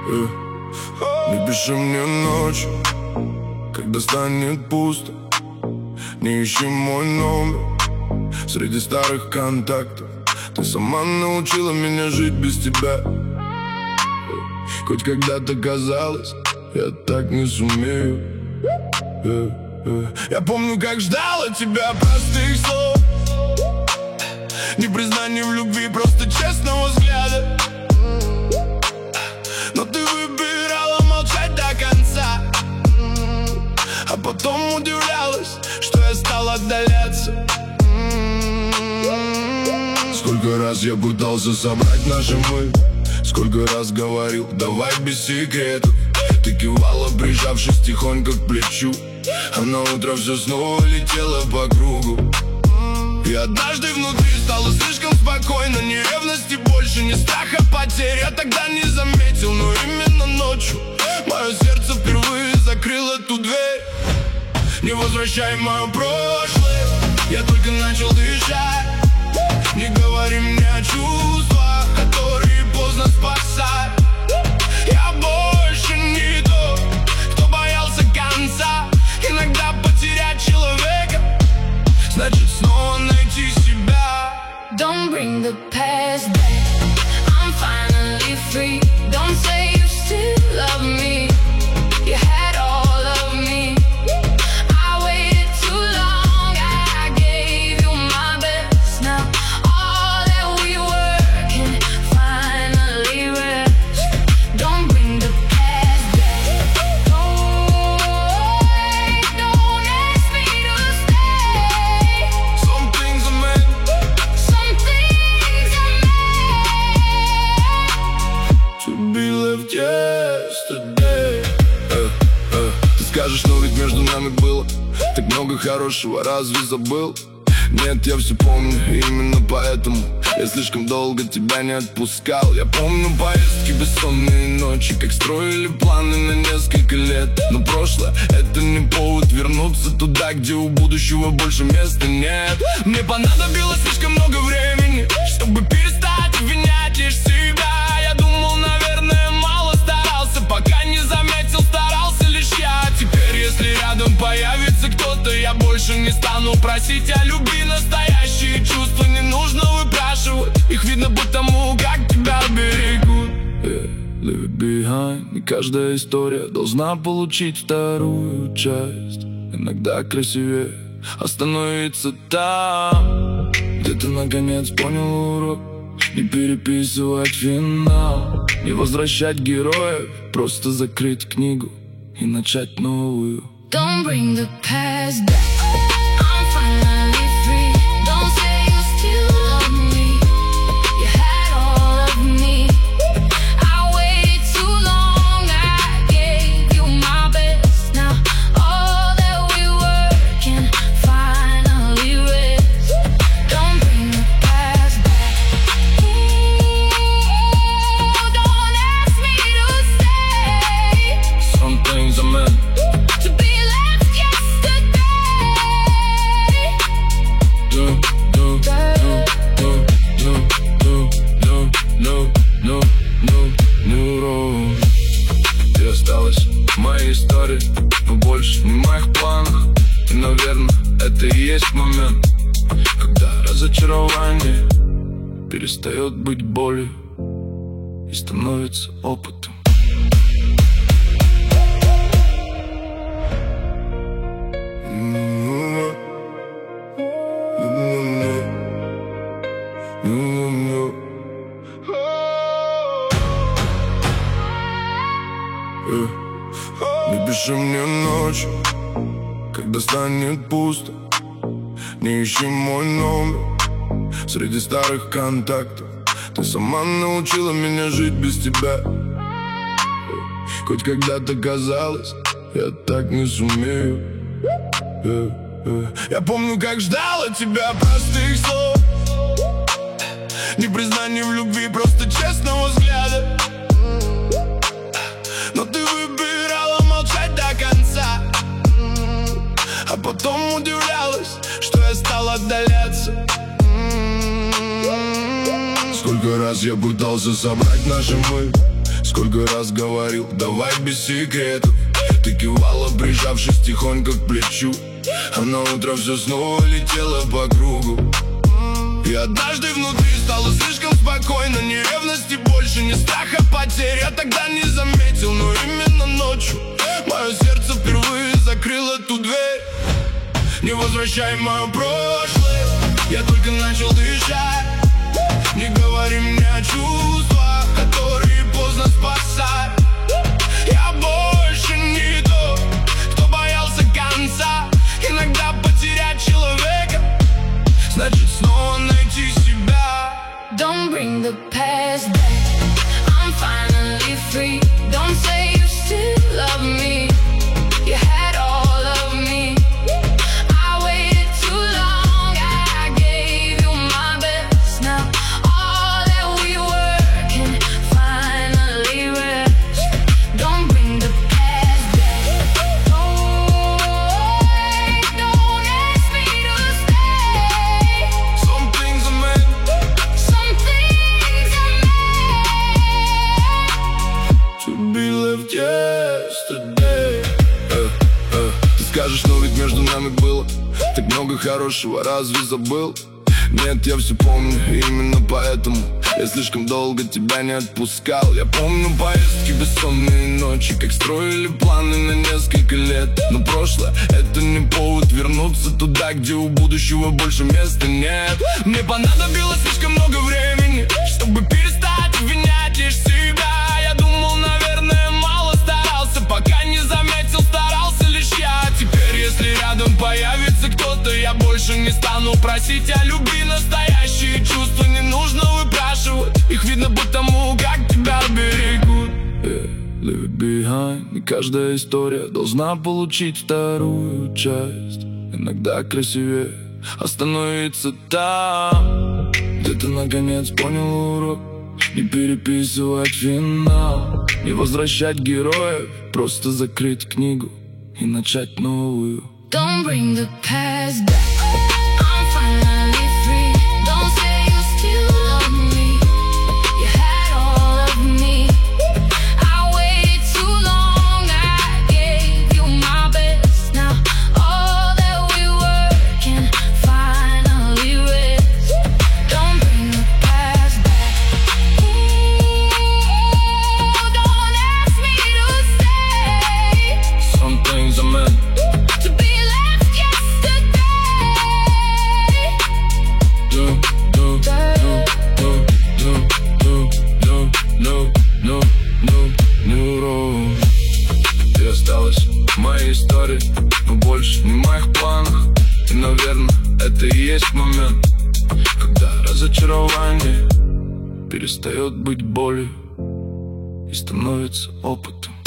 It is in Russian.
Не пиши мне ночью, когда станет пусто. Не ищи мой номер среди старых контактов. Ты сама научила меня жить без тебя. Хоть когда-то казалось, я так не сумею. Я помню, как ждал от тебя простых слов, не признаний в любви, просто честного взгляда. Но ты выбирала молчать до конца, а потом удивлялась, что я стал отдаляться. Сколько раз я пытался собрать наши мы, сколько раз говорил, давай без секретов. Ты кивала, прижавшись тихонько к плечу, а на утро все снова летело по кругу. И однажды внутри стало слишком спокойно. Ни ревности больше, ни страха потерь. Я тогда не заметил, но именно ночью мое сердце впервые закрыло ту дверь. Не возвращай мое прошлое, я только начал дышать. Не говори мне о чувствах, которые поздно спасать. Я больше не тот, кто боялся конца. Иногда потерять человека значит снова найти себя. Don't bring the past back, I'm finally free. Don't say you still love me, you had all of me. I waited too long, I gave you my best. Now all that we were can finally rest. Don't bring the past back. Don't ask me to stay. Some things are meant Some things are meant to be left yesterday. Ты скажешь, но ведь между нами было так много хорошего, разве забыл? Нет, я все помню, и именно поэтому я слишком долго тебя не отпускал. Я помню поездки, бессонные ночи, как строили планы на несколько лет. Но прошлое — это не повод вернуться туда, где у будущего больше места нет. Мне понадобилось слишком много времени, чтобы перестать обвинять лишь себя. Я думал, наверное, мало старался, пока не заметил, старался лишь я. Теперь, если рядом появится кто-то, я больше не стану просить о любви. Настоящие чувства не нужно выпрашивать, их видно по тому, как тебя берегут. Leave it behind. И каждая история должна получить вторую часть. Иногда красивее остановиться там, где ты наконец понял урок. Не переписывать финал, не возвращать героев, просто закрыть книгу и начать новую. Don't bring the past back, I'm finally free. Don't say you still love me, you had all of me. I waited too long, I gave you my best. Now all that we were can finally rest. Don't bring the past back. Don't ask me to stay. Some things are meant To be left yesterday. Ты осталась в моей истории, но больше не в моих планах. И, наверное, это и есть момент, когда разочарование перестает быть болью и становится опытом. Не пиши мне ночью, когда станет пусто. Не ищи мой номер среди старых контактов. Ты сама научила меня жить без тебя. Хоть когда-то казалось, я так не сумею. Я помню, как ждал от тебя простых слов, не признаний в любви, просто честного взгляда. Но ты выбирала молчать до конца, а потом удивлялась, что я стал отдаляться. Сколько раз я пытался собрать наши мы, Сколько раз говорил, давай без секретов. Ты кивала, прижавшись тихонько к плечу, а на утро все снова летело по кругу. И однажды внутри стало слишком спокойно. Ни ревности больше, ни страха потерь. Я тогда не заметил, но именно ночью мое сердце впервые закрыло ту дверь. Не возвращай мое прошлое, я только начал дышать. Не говори мне о чувствах, которые поздно спасать. Я больше не тот, кто боялся конца. Иногда потерять человека значит снова найти себя. Don't bring the past back, I'm finally free. Don't say you still love me, you had all of me. I waited too long, I gave you my best. Now all that we were can finally rest. Don't bring the past back. Don't ask me to stay. Some things are meant to be left yesterday. Ты скажешь, но ведь между нами было так много хорошего, разве забыл? Нет, я все помню, именно поэтому я слишком долго тебя не отпускал. Я помню поездки, бессонные ночи, как строили планы на несколько лет. Но прошлое — это не повод вернуться туда, где у будущего больше места нет. Мне понадобилось слишком много времени, чтобы перестать обвинять лишь себя. Я думал, наверное, мало старался, пока не заметил, старался лишь я. Теперь, если рядом появится кто-то, я больше не стану просить о любви. Настоящие чувства не нужно выпрашивать, их видно по тому, как тебя берегут. Leave it behind. И каждая история должна получить вторую часть. Иногда красивее остановиться там, где ты наконец понял урок. Не переписывать финал, не возвращать героев, просто закрыть книгу и начать новую. Don't bring the past back, I'm finally free. Don't say you still love me, you had all of me. I waited too long, I gave you my best. Now all that we were can finally rest. Don't bring the past back. Don't ask me to stay. Some things are meant to be left yesterday. Ты осталась в моей истории, но больше не в моих планах. И, наверное, это и есть момент, когда разочарование перестает быть болью и становится опытом.